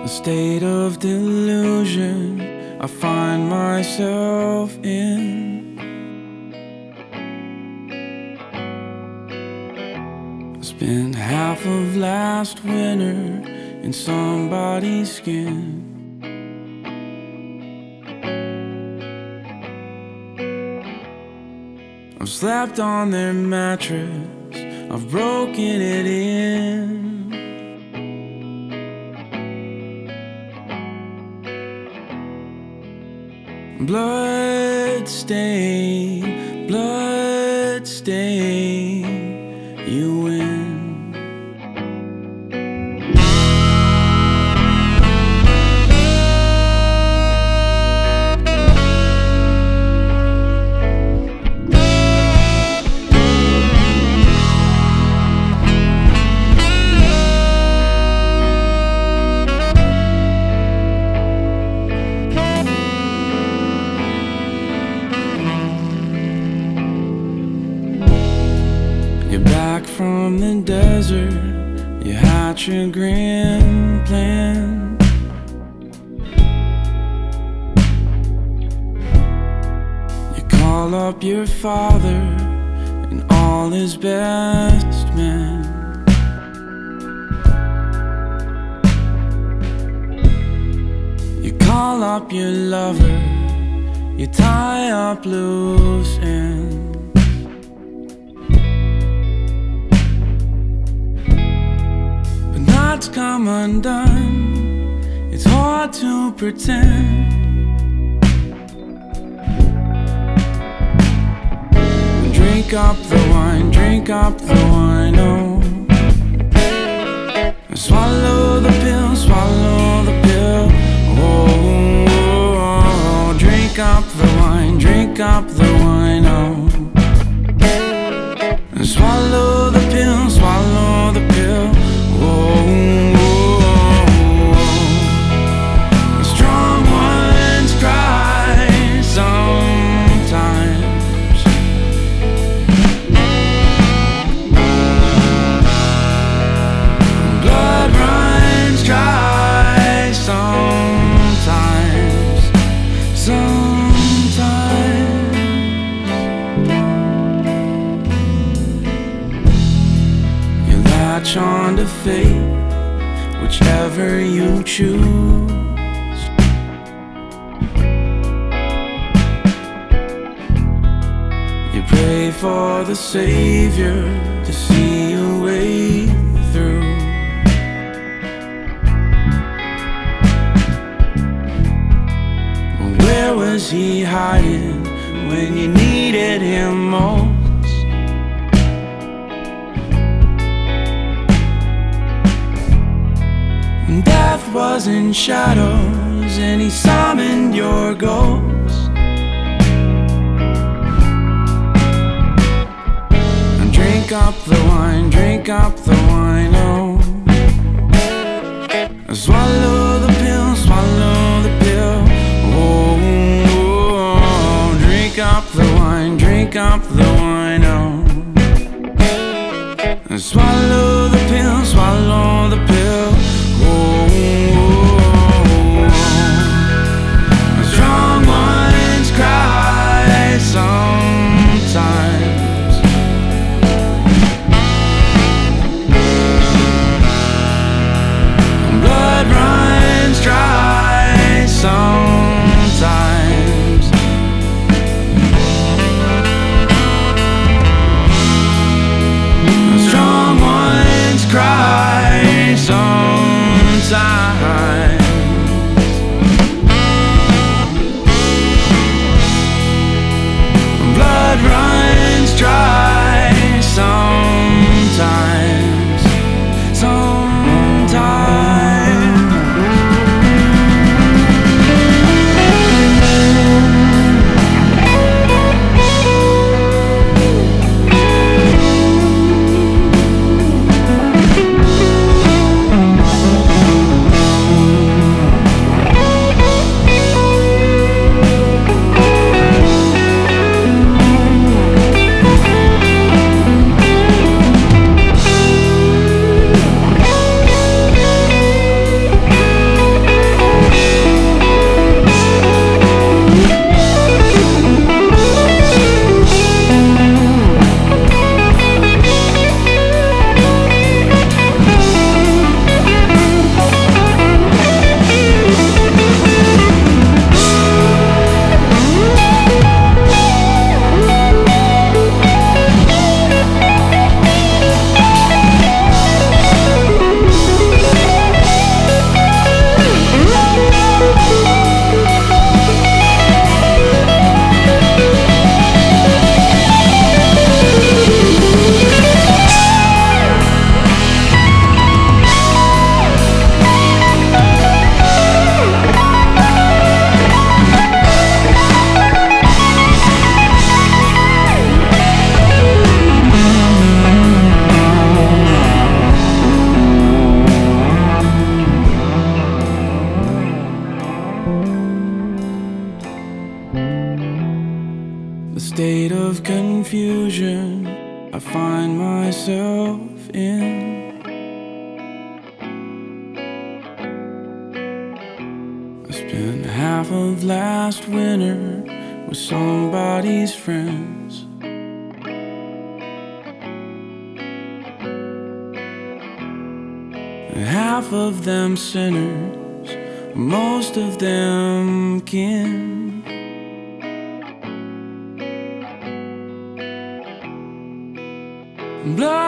A state of delusion I find myself in. I spent half of last winter in somebody's skin. I've slept on their mattress, I've broken it in. Blood stain, you win. You're back from the desert, you hatch your grand plan. You call up your father and all his best men. You call up your lover, you tie up loose ends. It's come undone, it's hard to pretend. Drink up the wine, oh. Swallow the pill, swallow the pill. Oh, drink up the wine, oh. Swallow the pill, swallow the pill. Strong ones cry sometimes. Blood runs dry sometimes. You latch on to fate, whichever you choose. You pray for the Savior to see a way through. But where was he hiding when you needed him most? Death was in shadows and he summoned your ghost. And drink up the wine, oh. Swallow the pill, swallow the pill. Oh, drink up the wine, oh. Swallow the pill, swallow the pill. Strong ones cry sometimes. Blood runs dry sometimes. Strong ones cry sometimes. Blood runs dry sometimes. confusion I find myself in. I spent half of last winter with somebody's friends. Half of them sinners, most of them kin. Blood